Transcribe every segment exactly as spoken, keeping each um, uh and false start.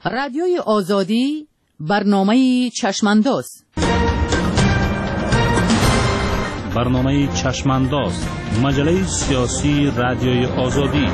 رادیوی آزادی برنامه چشمانداز برنامه چشمانداز مجله سیاسی رادیوی آزادی.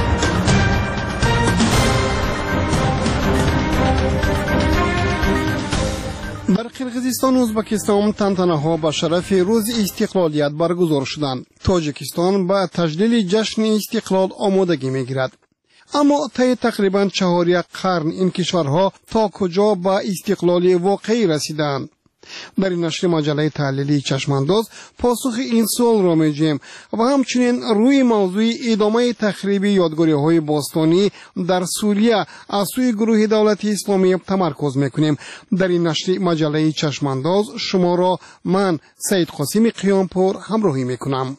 در قرقیزستان و ازبکستان تنتنه‌ها به شرف روز استقلالیت برگزار شدند. تاجیکستان به تجلیل جشن استقلال آمادگی می‌گیرد. اما طی تقریباً چهار یک قرن این کشورها تا کجا به استقلال واقعی رسیدند؟ در این نشر مجله تحلیلی چشمانداز پاسخ این سوال را می‌دهیم و همچنین روی موضوع ادامه تخریب یادگاری‌های باستانی در سوریه از سوی گروه دولت اسلامی تمرکز می‌کنیم. در این نشر مجله چشمانداز شما را من سید قاسم قیامپور همراهی می‌کنم.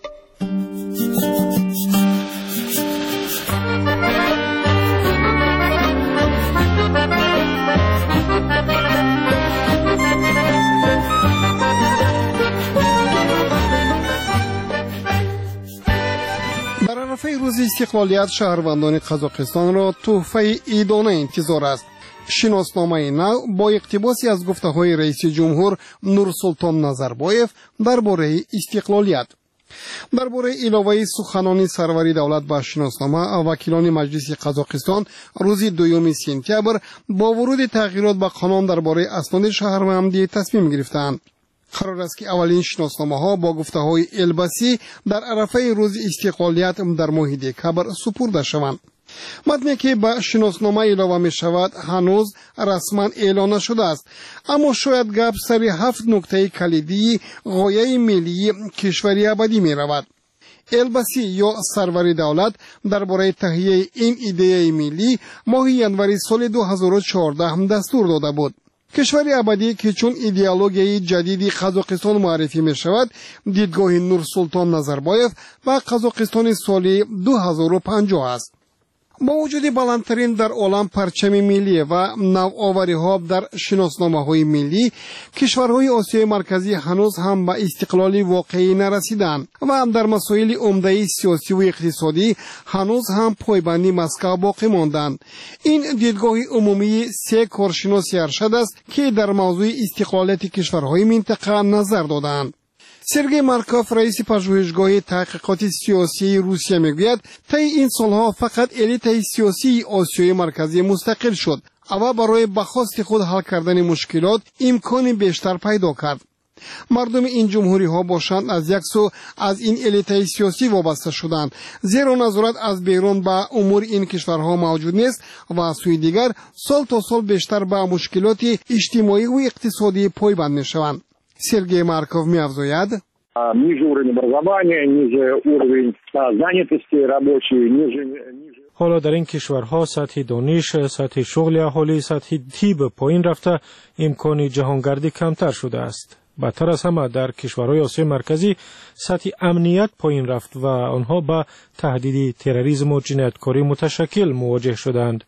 روز استقلالیت شهروندان قزاقستان را تحفه عیدانه انتظار است. شناسنامه نو با اقتباسی از گفته‌های رئیس جمهور نورسلطان نظربایف درباره استقلالیت. درباره علاوه سخنان سروری دولت به شناسنامه، وکیلان مجلس قزاقستان روز دوم سپتامبر با ورود تغییرات به قانون درباره اسناد شهروندی تصمیم گرفتند. قرار است که اولین شناسنامه‌ها با گفته‌های البسی در عرفه روز استقلالیت در ماه دکامبر سپرده شوند. متنی که به شناسنامه علاوه می شود هنوز رسما اعلان نشده است، اما شاید گپ سر هفت نکته کلیدی غایه ملی کشوری ابدی می رود. البسی یا سروری دولت درباره تهیه این ایده ملی ماه ینوری سال دو هزار و چهارده هم دستور داده بود. کشوری ابدی که چون ایدئولوژی جدیدی قزاقستان معرفی می شود، دیدگاه نورسلطان نظربایف و قزاقستان سال دو هزار و پنجاه است. با وجود بلندترین در عالم پرچم ملی و نوآوری ها در شناسنامه های ملی، کشورهای آسیای مرکزی هنوز هم به استقلال واقعی نرسیدند و هم در مسائل عمده سیاسی و اقتصادی هنوز هم پایبندی مسکو باقی ماندند. این دیدگاه عمومی سه کارشناس ارشد است که در موضوع استقلالیت کشورهای منطقه نظر دادند. سرگئی مارکوف رئیس پژوهشگاه تحقیقات سیاسی روسیه میگوید طی این سالها فقط الیت سیاسی آسیای مرکزی مستقل شد و برای به خواست خود حل کردن مشکلات امکان بیشتر پیدا کرد. مردم این جمهوری ها باشند از یک سو از این الیت سیاسی وابسته شدند، زیرا نظارت از بیرون به امور این کشورها موجود نیست و از سوی دیگر سال تا سال بیشتر به مشکلات اجتماعی و اقتصادی پایبند میشوند. سرگئی مارکوف می‌افزاید: ниже уровень образования, ниже уровень занятости рабочей, ниже حالا در این کشورها سطح دانش، سطح شغل اهالی، سطح طب پایین رفته، امکان جهانگردی کمتر شده است. بدتر از همه در کشورهای آسیای مرکزی سطح امنیت پایین رفت و آنها با تهدید تروریسم و جنایتکاری متشکل مواجه شدند.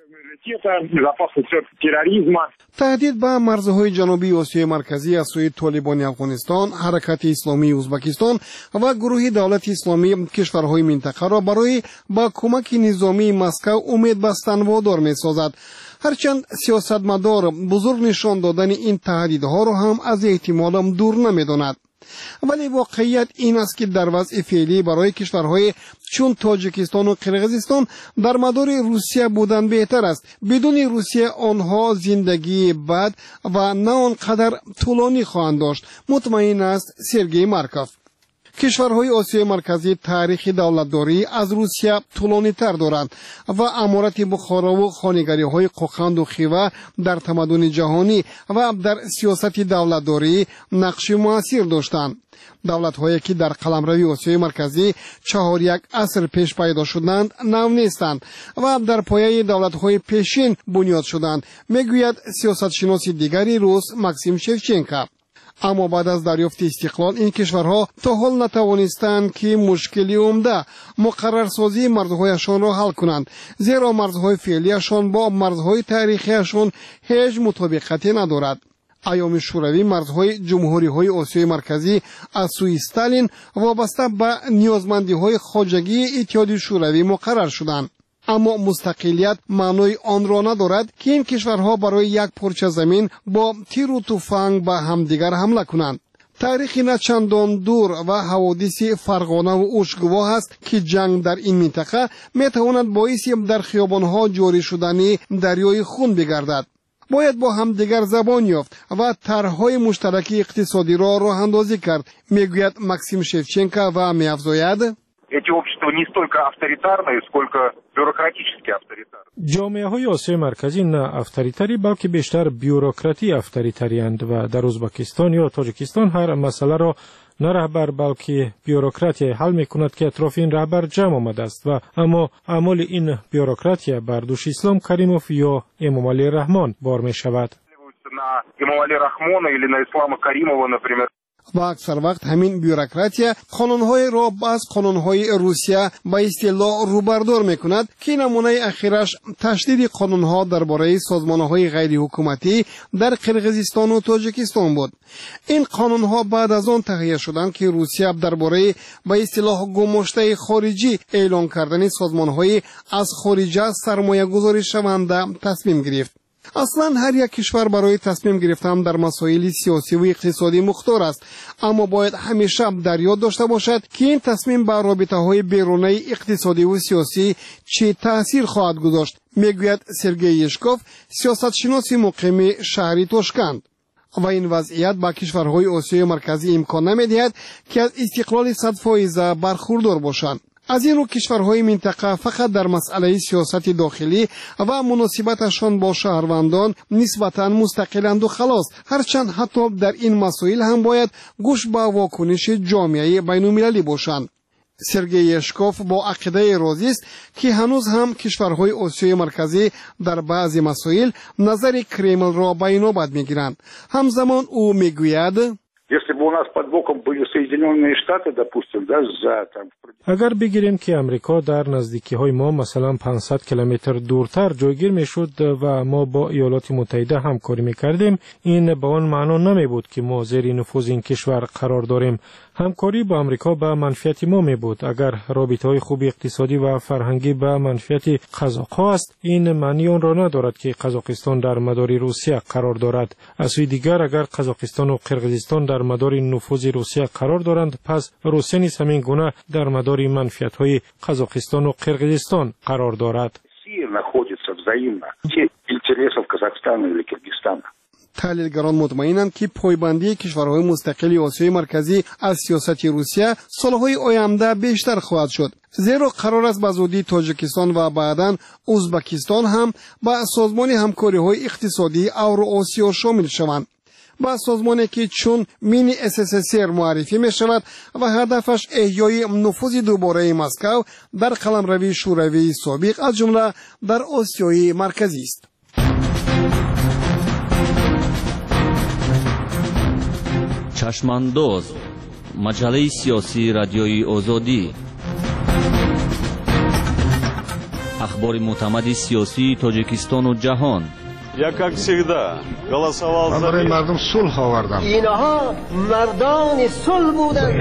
تهدید به مرزهای جنوبی آسیای مرکزی از سوی طالبان افغانستان، حرکت اسلامی ازبکستان و گروه دولت اسلامی کشورهای منطقه را برای با کمک نظامی مسکو امید بستن وادار می سازد. هرچند سیاستمدار بزرگ نشان دادن این تهدیدها را هم از احتمال دور نمی داند. ولی واقعیت این است که در وضع فعلی برای کشورهای چون تاجیکستان و قرقیزستان در مدار روسیه بودن بهتر است. بدون روسیه آنها زندگی بد و نه آنقدر طولانی خواهند داشت، مطمئن است سرگئی مارکوف. کشورهای آسیای مرکزی تاریخ دولتداری از روسیه طولانی تر دارند و امارت بخارا و خانگری های قوقند و خیوه در تمدن جهانی و در سیاست دولتداری نقش مؤثر داشتند. دولت هایی که در قلمروی آسیای مرکزی چهار یک عصر پیش پیدا شدند نو نیستند و در پایه دولت های پیشین بنیاد شدند، میگوید سیاست شناس دیگری روس ماکسیم شفچنکو. اما بعد از دریافت استقلال این کشورها تا حال نتوانستند که مشکلی عمده مقررسازی مرزهایشان را حل کنند، زیرا مرزهای فعلیشان با مرزهای تاریخیشان هیچ مطابقتی ندارد. ایام شوروی مرزهای جمهوری‌های آسیای مرکزی از سوی استالین وابسته به نیازمندی‌های خواجگی اتحادیه شوروی مقرر شدند. اما مستقلیت معنای آن را ندارد که این کشورها برای یک پارچه زمین با تیر و تفنگ به همدیگر حمله کنند. تاریخ نه چندان دور و حوادث فرغانه و اوشگواه است که جنگ در این منطقه میتواند باعث در خیابانها جاری شدن دریای خون بگردد. باید با هم دیگر زبان یافت و طرح‌های مشترک اقتصادی را راه اندازی کرد، میگوید ماکسیم شевченко و می‌افزاید эти общества не столько авторитарные, сколько бюрократически авторитарные. جامعه های آسیای مرکزی نه افطاریتری بلکه بیشتر بیوروکراتی افطاریتری‌اند و در ازبکستان یا تاجیکستان هر مسئله را نه رهبر بلکه بیوروکراتی حل میکند که اطراف این رهبر جمع آمده است و اما اعمال این بیوروکراتی بر دوش اسلام کریموف یا امام علی رحمان بار می شود. و اکثر وقت همین بیوروکراتیا قانونهای را باز قانونهای روسیه با اصطلاح روبردار میکند که نمونه اخیرش تشدید قانونها درباره سازمانهای غیر حکومتی در قرقیزستان و تاجیکستان بود. این قانونها بعد از آن تهیه شدند که روسیه درباره با اصطلاح گماشته خارجی اعلان کردن سازمانهای از خارج سرمایه گذاری شونده تصمیم گرفت. اصلا هر یک کشور برای تصمیم گرفتن در مسائل سیاسی و اقتصادی مختار است، اما باید همیشه در یاد داشته باشد که این تصمیم بر رابطه‌های بیرونی اقتصادی و سیاسی چه تأثیر خواهد گذاشت، میگوید سرگئی یشکوف، سیاستشناس مقیم شهری توشکند. و این وضعیت با کشورهای آسیای مرکزی امکان نمیدهد که از استقلال صد فیصد برخوردار باشند. از این رو کشورهای منطقه فقط در مسئله سیاست داخلی و مناسبتشان با شهروندان نسبتاً مستقلند و خلاص، هرچند حتی در این مسائل هم باید گوش به واکنش جامعه بین‌المللی باشند. سرگئی یشکوف با عقیده راضی است که هنوز هم کشورهای آسیای مرکزی در بعضی مسائل نظر کرمل را به نوبت میگیرند. همزمان او میگوید Если бы у нас под боком были Соединенные Штаты, допустим, да, за там. اگر بگیریم که امریکا در نزدیکی های ما مثلا پانصد کیلومتر دورتر جایگیر میشد و ما با ایالات متحده همکاری میکردیم، این به آن معنا نمی بود که ما زیر نفوذ این کشور قرار داریم. همکاری با امریکا به منفعت ما می بود. اگر رابطه های خوب اقتصادی و فرهنگی به منفعت قزاق‌ها است، این معنی آن را ندارد که قزاقستان در مدار روسیه قرار دارد. از سوی دیگر اگر قزاقستان و قرقیزستان در مدار نفوذ روسیه قرار دارند، پس روسیه نیز همین گونه در مدار منفعت های قزاقستان و قرقیزستان قرار دارد. تحلیلگران مطمئنند که پایبندی کشورهای مستقل آسیای مرکزی از سیاست روسیه سالهای آینده بیشتر خواهد شد، زیرا قرار است به زودی تاجیکستان و بعداً ازبکستان هم به سازمان همکاری‌های اقتصادی اوراسیا شامل شوند. با سازمانی که چون مینی اس اس اس ار معرفی می شود و هدفش احیای نفوذ دوباره مسکو در قلمروی شوروی سابق از جمله در آسیای مرکزی است. چشمانداز، مجله سیاسی رادیوی آزادی، اخبار معتمد سیاسی تاجیکستان و جهان. Я, как всегда, голосовал за мир. مردم صلح آوردم. اینها مردان صلح بودند.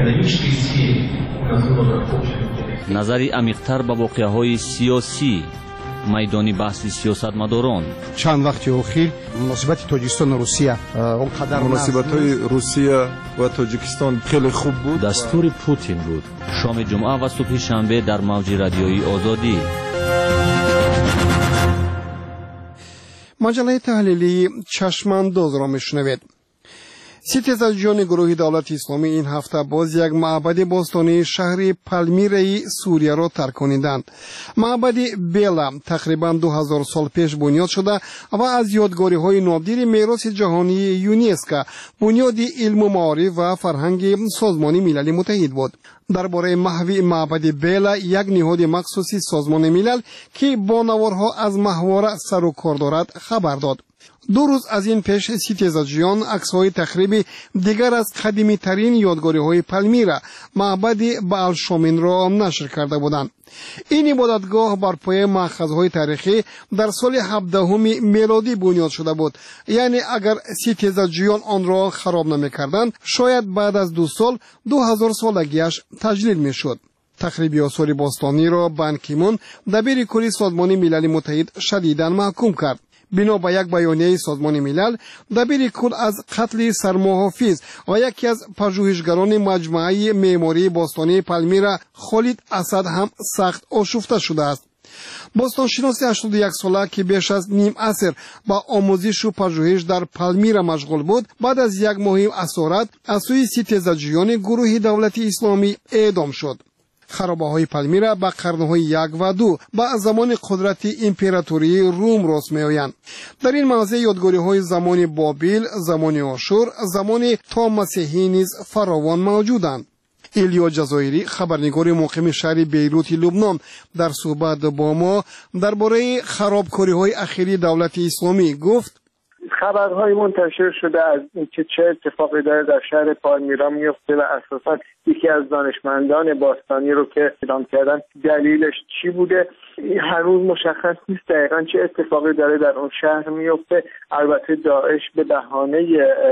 نظری عمیق‌تر به واقعه‌های سیاسی، میدانی بحث سیاستمداران. چند وقت اخیر مناسبت تاجیکستان و روسیه اونقدر مناسبت‌های روسیه و تاجیکستان خیلی خوب بود. دستور پوتین بود. شام جمعه و صبح شنبه در موج رادیویی آزادی. مجله تحلیلی چشمانداز را میشنوید. ستیزجویان گروه دولت اسلامی این هفته باز یک معبد باستانی شهر پالمیرای سوریه را ترک کنیدند. معبد بیلا تقریبا دو هزار سال پیش بنیاد شده و از یادگاری های نادر میراث جهانی یونسکو بنیاد علم و معارف و فرهنگ سازمان ملل متحد بود. درباره محوی معبد بیلا، یک نهاد مخصوصی سازمان ملل که با نوارها از محور سر و کار دارد خبر داد. دو روز از این پیش ستیزجویان عکس‌های تخریب دیگر از قدیمی ترین یادگاری های پالمیرا معبد بال شامین را نشر کرده بودند. این عبادتگاه بر پایه مأخذهای تاریخی در سال هفدهم میلادی بنیاد شده بود، یعنی اگر ستیزجویان آن را خراب نمی‌کردند شاید بعد از دو سال دو هزار سالگیش تجلیل می‌شد. تخریب آثار باستانی را بان کی مون دبیر کلی سازمان ملل متحد شدیداً محکوم کرد. بنا به یک بیانیه سازمان ملل، دبیر کل از قتل سرمحافظ و یکی از پژوهشگران مجموعه معماری باستانی پالمیرا خالد اسد هم سخت آشفته شده است. باستانشناس هشتاد و یک ساله که بیش از نیم عصر با آموزش و پژوهش در پالمیرا مشغول بود، بعد از یک ماه اسارت از سوی ستیزجویان گروه دولت اسلامی اعدام شد. خرابه‌های پالمیرا با قرن‌های یک و دو با زمان قدرت امپراتوری روم راست می‌آیند. در این موضع یادگاری‌های زمان بابل، زمان آشور، زمان تا مسیحی نیز فراوان موجودند. ایلیا جزایری، خبرنگار مقیم شهر بیروت لبنان، در صحبت با ما درباره خرابکاری‌های اخیری دولت اسلامی گفت: خبرهای منتشر شده از اینکه چه اتفاقی داره در شهر پالمیرا میفته و اساساً یکی از دانشمندان باستانی رو که اعدام کردن دلیلش چی بوده هنوز مشخص نیست دقیقاً چه اتفاقی داره در اون شهر میفته. البته داعش به بهانه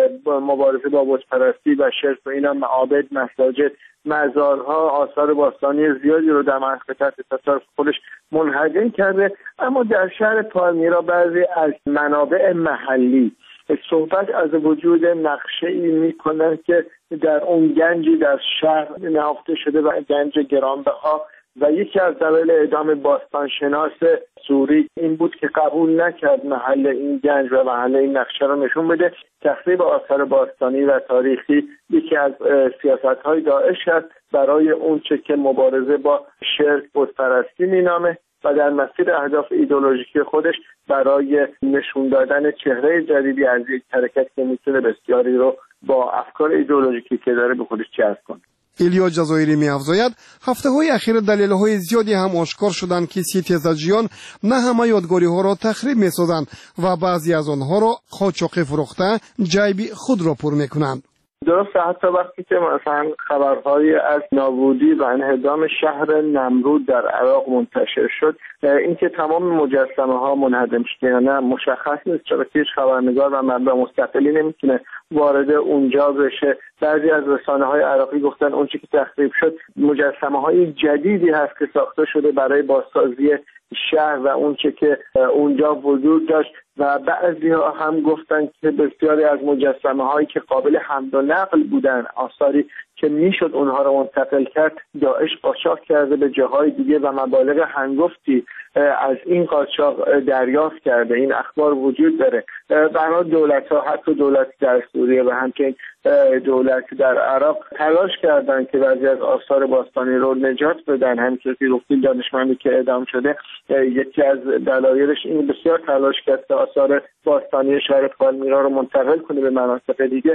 مبارزه با بت‌پرستی و شرک و اینا معابد، مساجد، مزارها، آثار باستانی زیادی رو در منطقه تحت تسلط خودش منهدم کرده. اما در شهر پالمیرا بعضی از منابع محلی صحبت از وجود نقشه‌ای می‌کنند که در اون گنجی در شهر نهفته شده و گنج گرانبها و یکی از دلایل اعدام باستانشناس سوری این بود که قبول نکرد محل این گنج و محل این نقشه رو نشون بده. تخریب آثار باستانی و تاریخی یکی از سیاست‌های داعش است برای اونچه که مبارزه با شرک بت‌پرستی مینامه و در مسیر اهداف ایدئولوژیکی خودش برای نشون دادن چهره جدیدی از یک حرکت که میتونه بسیاری رو با افکار ایدئولوژیکی که داره به خودش جذب کنه. ایلیا جزایری می‌افزاید هفته‌های اخیر دلایل‌های زیادی هم آشکار شدند که ستیزجویان نه همه یادگاری‌ها را تخریب می‌سازند و بعضی از آنها را قاچاقی فروخته جیب خود را پر می‌کنند. درسته، حتی وقتی که مثلا خبرهای از نابودی و انهدام شهر نمرود در عراق منتشر شد، اینکه تمام مجسمه ها منهدم شده یا نه مشخص نیست، چرا که هیچ خبرنگار و منبع مستقلی نمیتونه وارد اونجا بشه. بعضی از رسانه های عراقی گفتن اون چیزی که تخریب شد مجسمه های جدیدی هست که ساخته شده برای بازسازی شهر و اون چه که اونجا وجود داشت و بعضی ها هم گفتن که بسیاری از مجسمه هایی که قابل حمل و نقل بودن، آثاری که میشد اونها رو منتقل کرد، داعش قاچاق کرده به جاهای دیگه و مبالغ هنگفتی از این قاچاق دریافت کرده. این اخبار وجود داره. برای دولت ها، حتی دولت در سوریه و همچنین دولت در عراق تلاش کردن که بعضی از آثار باستانی رو نجات بدن. همینطور که گفتیم دانشمندی که اعدام شده یکی از دلایلش این بسیار تلاش کرد که آثار باستانی شهر پالمیرا رو منتقل کنه به مناطق دیگه،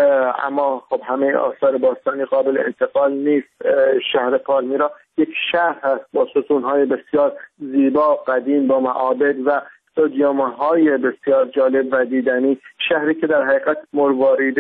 اما خب همه آثار باستانی قابل انتقال نیست. شهر پالمیرا یک شهر هست با ستون‌های بسیار زیبا قدیم با معابد و استادیوم‌های بسیار جالب و دیدنی، شهری که در حقیقت مروارید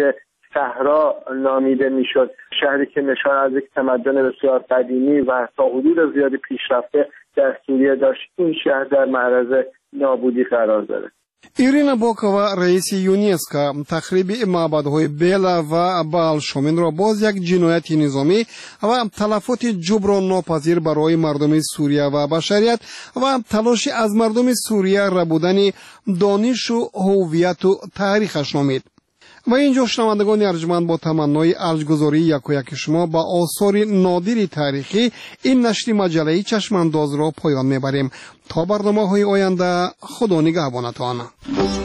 صحرا نامیده میشد، شهری که نشان از یک تمدن بسیار قدیمی و تا حدود زیادی پیشرفته در سوریه داشت. این شهر در معرض نابودی قرار داره. ایرینا باکووا رئیس یونسکو تخریب معبدهای بیلا و بال شومن را باز یک جنایت نظامی و تلفات جبران ناپذیر برای مردم سوریه و بشریت و تلاش از مردم سوریه ربودن دانش و هویت و تاریخش نامید. و اینجا شنوندگان ارجمند با تمنای ارجگذاری یک و یک شما با آثار نادر تاریخی این نشر مجله چشمانداز را پایان میبریم. تا برنامه های آینده خدا نگهبانتان.